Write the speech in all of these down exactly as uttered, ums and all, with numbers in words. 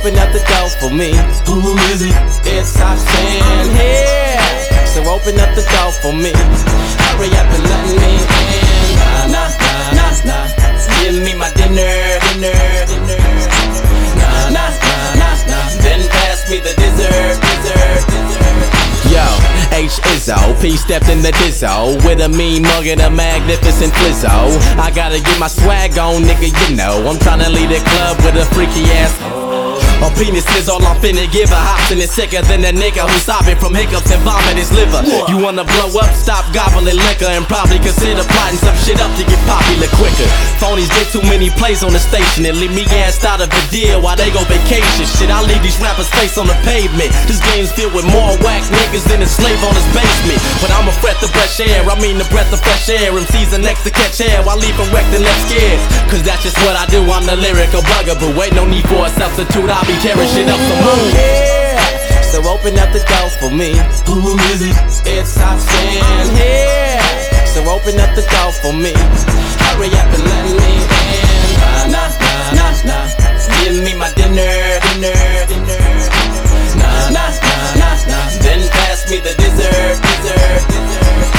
open up the door for me. Who is it? It's Hopsin here. So open up the door for me. Hurry up and let me in. Nah, nah, nah, nah, nah. Give me my dinner, dinner, dinner. Nah, nah, nah, nah, nah. Then pass me the dessert, dessert, dessert. Yo, H Izzo, P stepped in the Dizzo with a mean mug and a magnificent flizzo. I gotta get my swag on, nigga, you know I'm tryna lead a club with a freaky ass. A penis is all I'm finna give a Hopsin is sicker than a nigga who's stopping from hiccups and vomit his liver. You wanna blow up, stop gobbling liquor and probably consider plotting some shit up to get popular quicker. Phonies get too many plays on the station and leave me gassed out of a deal while they go vacation. Shit, I leave these rappers face on the pavement. This game's filled with more whack niggas than a slave on his basement. But I'm a breath of fresh air, I mean the breath of fresh air. M Cs are next to catch air while leaving wrecked and left scared. Cause that's just what I do, I'm the lyrical bugaboo. Ain't no need for a substitute, I'll be tearing shit up the moon. Yeah. So open up the door for me. Who is it? It's Hopsin here. So open up the door for me. Hurry up and let me in. Nah, nah, nah, nah, nah. Give me my dinner, dinner, dinner. Nah, nah, nah, nah, nah. Then pass me the dessert, dessert, dessert.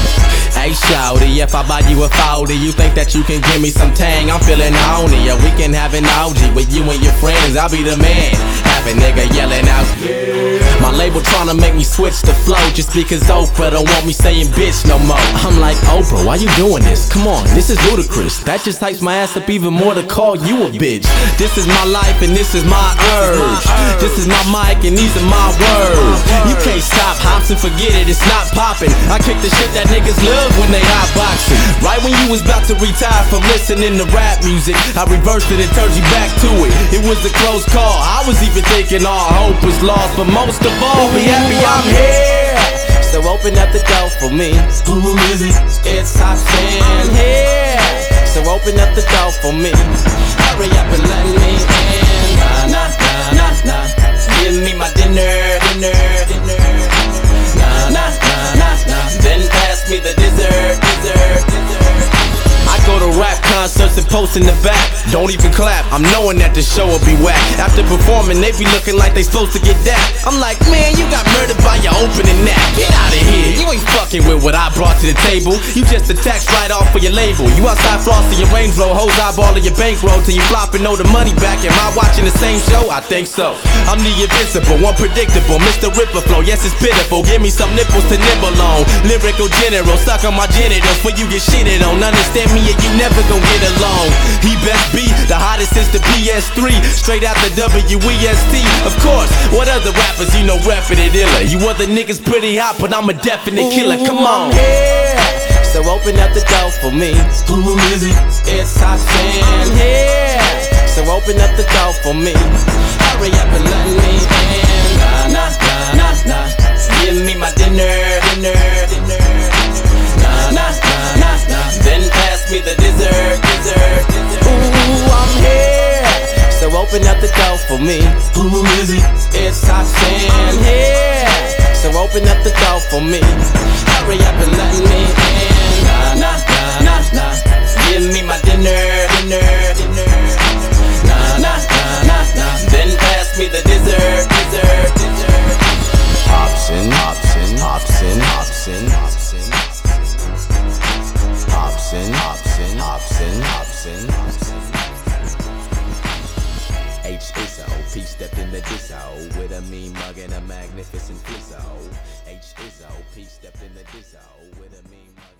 Hey shawty, if I buy you a forty, you think that you can give me some tang? I'm feeling horny, yeah, we can have an orgy with you and your friends, I'll be the man. Have a nigga yelling out, yeah. My label tryna make me switch the flow just because Oprah don't want me saying bitch no more. I'm like, Oprah, why you doing this? Come on, this is ludicrous. That just hypes my ass up even more to call you a bitch. This is my life and this is my urge. This is my mic and these are my words. You can't stop Hopsin, forget it, it's not popping. I kick the shit that niggas love when they hot boxing. Right when you was about to retire from listening to rap music, I reversed it and turned you back to it. It was a close call, I was even thinking all hope was lost, but most of all, be happy I'm here. So open up the door for me. Who is it? It's Hopsin here. So open up the door for me. Hurry up and let me in. Nah, nah, nah, nah, nah. Give me my dinner, dinner, dinner. Nah, nah, nah, nah, nah. Then pass me the dessert, dessert, dessert. I go to rap concerts and post in the back. Don't even clap, I'm knowing that the show will be whack. After performing, they be looking like they supposed to get that. I'm like, man, you got murdered by your opening act. Get out of here, you ain't fucking with what I brought to the table. You just a tax write-off for your label. You outside flossing your Range Rover, hoes eyeballing your bankroll till you flop and know the money back. Am I watching the same show? I think so. I'm the invincible, unpredictable, Mister Ripper Flow. Yes, it's pitiful, give me some nipples to nibble on. Lyrical general, stuck on my genitals when you get shitted on. Understand me and you never gon' get along. He best be the hottest since the P S three, straight out the W E S T. Of course, what other rappers you know rapping it iller? You other niggas pretty hot, but I'm a definite killer. Come on. Yeah. So open up the door for me. Who is it? It's Hopsin here. So open up the door for me. Hurry up and let me in. Nah, nah, nah, nah, nah. Give me my dinner, dinner, dinner. Nah, nah, nah, nah, nah. Then pass me the dessert, dessert, dessert. Ooh, I'm here. So open up the door for me. Who is it? It's Hopsin here. So open up the door for me. Hurry up and let me in. Nah, nah, nah, nah, nah. Give me my dinner, dinner, dinner. Nah, nah, nah, nah, nah. Then pass me the dessert, dessert, dessert. Hopsin, Hopsin, Hopsin, Hopsin, Hopsin, Hopsin, Hopsin, Hopsin, Hopsin, Hopsin. H Izzo, P stepped in the Dizzo with a mean mug and a magnificent flizzo. H Izzo, P stepped in the Dizzo with a mean mug.